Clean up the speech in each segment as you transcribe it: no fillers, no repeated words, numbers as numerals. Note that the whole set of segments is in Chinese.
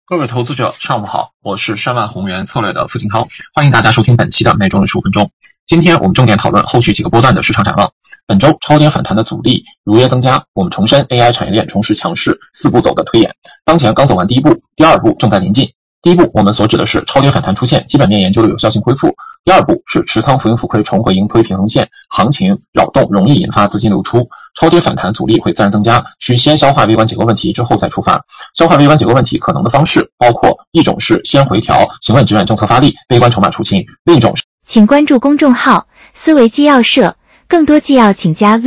各位投资者上午好，我是山万宏源策略的付金涛，欢迎大家收听本期的每周的15分钟。今天我们重点讨论后续几个波段的市场展望。本周超跌反弹的阻力如约增加，我们重申 AI 产业链重拾强势4步走的推演。当前刚走完第一步，第二步正在临近。第一步我们所指的是超跌反弹出现，基本面研究的有效性恢复。第二步是持仓浮盈浮亏重回盈亏平衡线，行情扰动容易引发资金流出，超跌反弹阻力会自然增加，需先消化微观结构问题之后再出发。消化微观结构问题可能的方式包括一种是先回调，行稳致远政策发力，微观筹码出清；另一种是请关注公众号思维纪要社，更多纪要请加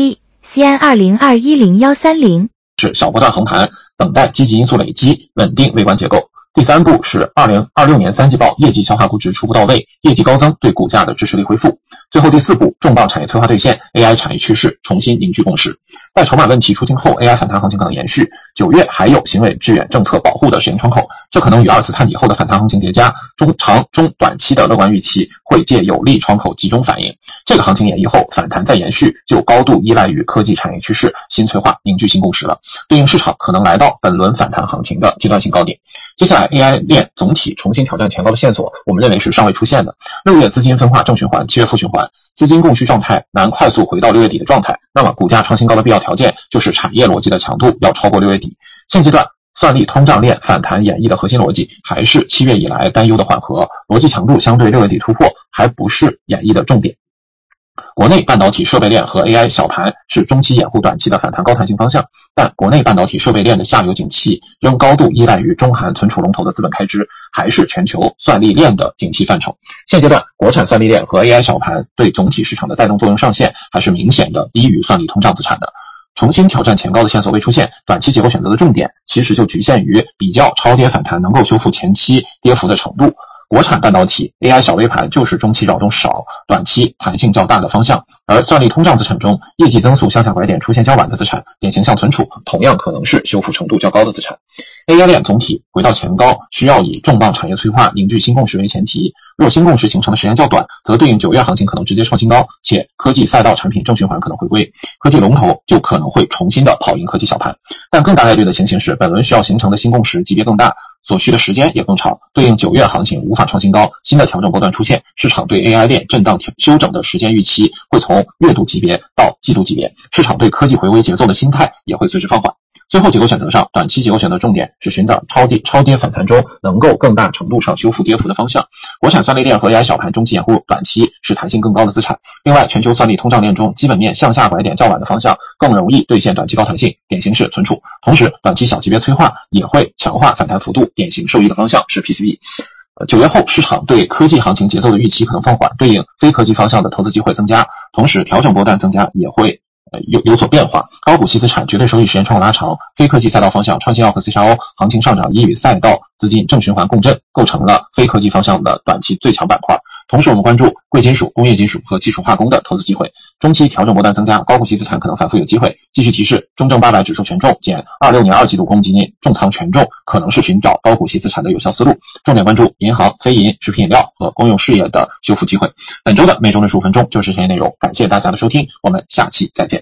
VCN20210130。 是小波段横盘，等待积极因素累积，稳定微观结构。第三步是2026年3季报业绩消化估值初步到位，业绩高增对股价的支持力恢复。最后第四步，重磅产业催化兑现， AI 产业趋势重新凝聚共识。待筹码问题出清后， AI 反弹行情可能延续，9月还有行稳致远政策保护的时间窗口，这可能与2次探底后的反弹行情叠加，中长中短期的乐观预期会借有利窗口集中反应。这个行情演绎后，反弹再延续就高度依赖于科技产业趋势新催化凝聚新共识了，对应市场可能来到本轮反弹行情的阶段性高点。接下来 AI 链总体重新挑战前高的线索，我们认为是尚未出现的。6月资金分化正循环，7月负循环，资金供需状态难快速回到6月底的状态，那么股价创新高的必要条件就是产业逻辑的强度要超过6月底。现阶段算力通胀链反弹演绎的核心逻辑还是7月以来担忧的缓和，逻辑强度相对6月底突破还不是演绎的重点。国内半导体设备链和 AI 小盘是中期掩护短期的反弹高弹性方向，但国内半导体设备链的下游景气仍高度依赖于中韩存储龙头的资本开支，还是全球算力链的景气范畴。现阶段国产算力链和 AI 小盘对总体市场的带动作用上限还是明显的低于算力通胀资产的。重新挑战前高的线索未出现，短期结构选择的重点其实就局限于比较超跌反弹能够修复前期跌幅的程度。国产半导体 AI 小微盘就是中期扰动少，短期弹性较大的方向，而算力通胀资产中业绩增速向下拐点出现较晚的资产，典型像存储，同样可能是修复程度较高的资产。AI 链总体回到前高需要以重磅产业催化凝聚新共识为前提，若新共识形成的时间较短，则对应9月行情可能直接创新高，且科技赛道产品正循环可能回归，科技龙头就可能会重新的跑赢科技小盘。但更大概率的情形是本轮需要形成的新共识级别更大，所需的时间也更长，对应9月行情无法创新高，新的调整波段出现，市场对 AI 链震荡修整的时间预期会从月度级别到季度级别，市场对科技回归节奏的心态也会随之放缓。最后结构选择上，短期结构选择重点是寻找超跌反弹中能够更大程度上修复跌幅的方向。国产算力链和 AI 小盘中期掩护短期是弹性更高的资产。另外，全球算力通胀链中基本面向下拐点较晚的方向更容易兑现短期高弹性，典型是存储。同时，短期小级别催化也会强化反弹幅度，典型受益的方向是 PCB。9月后市场对科技行情节奏的预期可能放缓，对应非科技方向的投资机会增加，同时调整波段增加也会有所变化，高股息资产绝对收益时间窗口拉长，非科技赛道方向创新药和 CRO 行情上涨已与赛道资金正循环共振，构成了非科技方向的短期最强板块。同时我们关注贵金属、工业金属和技术化工的投资机会，中期调整波段增加，高股息资产可能反复有机会。继续提示，中证800指数权重减26年2季度公积金重仓权重可能是寻找高股息资产的有效思路，重点关注银行、非银、食品饮料和公用事业的修复机会。本周的每周的15分钟就是这些内容，感谢大家的收听，我们下期再见。